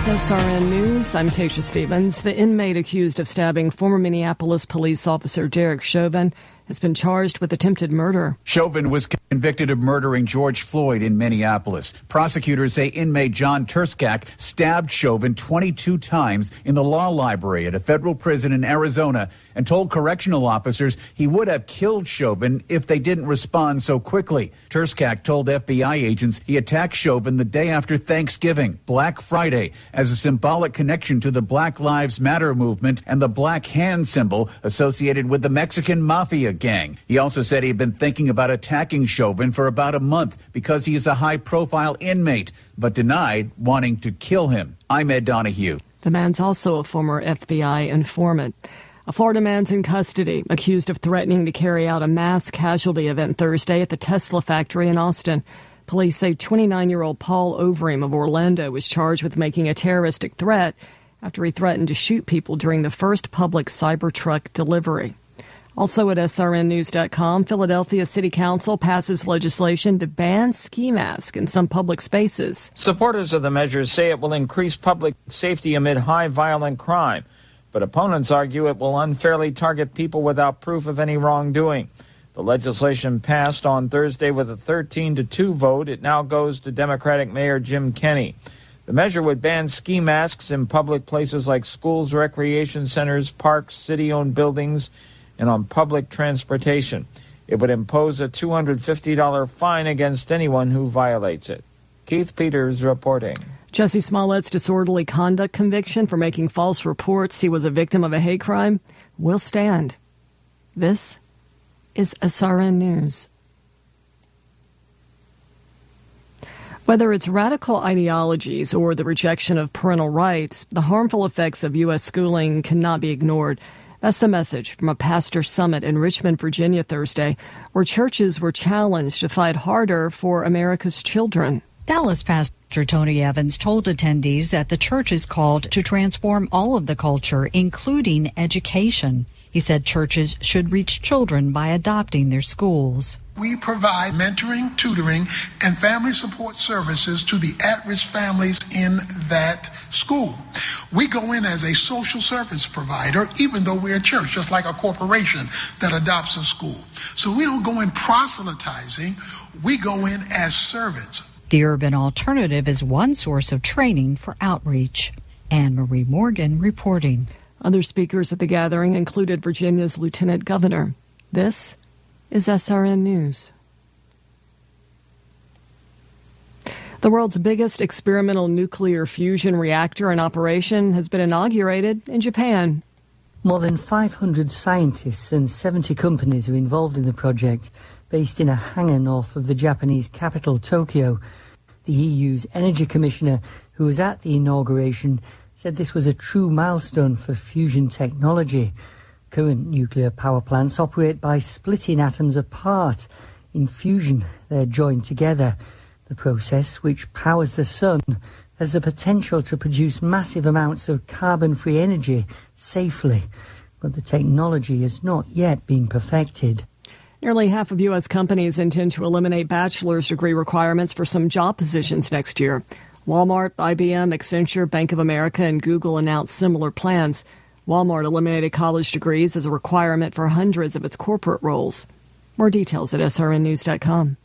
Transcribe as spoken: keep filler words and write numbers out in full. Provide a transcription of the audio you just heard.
With S R N News, I'm Tasha Stevens. The inmate accused of stabbing former Minneapolis police officer Derek Chauvin has been charged with attempted murder. Chauvin was convicted of murdering George Floyd in Minneapolis. Prosecutors say inmate John Turskak stabbed Chauvin twenty-two times in the law library at a federal prison in Arizona and told correctional officers he would have killed Chauvin if they didn't respond so quickly. Turskak told F B I agents he attacked Chauvin the day after Thanksgiving, Black Friday, as a symbolic connection to the Black Lives Matter movement and the black hand symbol associated with the Mexican Mafia gang. He also said he had been thinking about attacking Chauvin for about a month because he is a high-profile inmate, but denied wanting to kill him. I'm Ed Donahue. The man's also a former F B I informant. A Florida man's in custody, accused of threatening to carry out a mass casualty event Thursday at the Tesla factory in Austin. Police say twenty-nine-year-old Paul Overeem of Orlando was charged with making a terroristic threat after he threatened to shoot people during the first public Cybertruck delivery. Also at S R N news dot com, Philadelphia City Council passes legislation to ban ski masks in some public spaces. Supporters of the measures say it will increase public safety amid high violent crime. But opponents argue it will unfairly target people without proof of any wrongdoing. The legislation passed on Thursday with a thirteen to two vote. It now goes to Democratic Mayor Jim Kenney. The measure would ban ski masks in public places like schools, recreation centers, parks, city-owned buildings, and on public transportation. It would impose a two hundred fifty dollars fine against anyone who violates it. Keith Peters reporting. Jussie Smollett's disorderly conduct conviction for making false reports he was a victim of a hate crime will stand. This is S R N News. Whether it's radical ideologies or the rejection of parental rights, the harmful effects of U S schooling cannot be ignored. That's the message from a pastor summit in Richmond, Virginia Thursday, where churches were challenged to fight harder for America's children. Dallas Pastor Tony Evans told attendees that the church is called to transform all of the culture, including education. He said churches should reach children by adopting their schools. We provide mentoring, tutoring, and family support services to the at-risk families in that school. We go in as a social service provider, even though we're a church, just like a corporation that adopts a school. So we don't go in proselytizing, we go in as servants. The Urban Alternative is one source of training for outreach. Anne Marie Morgan reporting. Other speakers at the gathering included Virginia's Lieutenant Governor. This is S R N News. The world's biggest experimental nuclear fusion reactor in operation has been inaugurated in Japan. More than five hundred scientists and seventy companies are involved in the project, based in a hangar north of the Japanese capital, Tokyo. The E U's Energy Commissioner, who was at the inauguration, said this was a true milestone for fusion technology. Current nuclear power plants operate by splitting atoms apart. In fusion, they're joined together. The process, which powers the sun, has the potential to produce massive amounts of carbon-free energy safely. But the technology has not yet been perfected. Nearly half of U S companies intend to eliminate bachelor's degree requirements for some job positions next year. Walmart, I B M, Accenture, Bank of America, and Google announced similar plans. Walmart eliminated college degrees as a requirement for hundreds of its corporate roles. More details at S R N news dot com.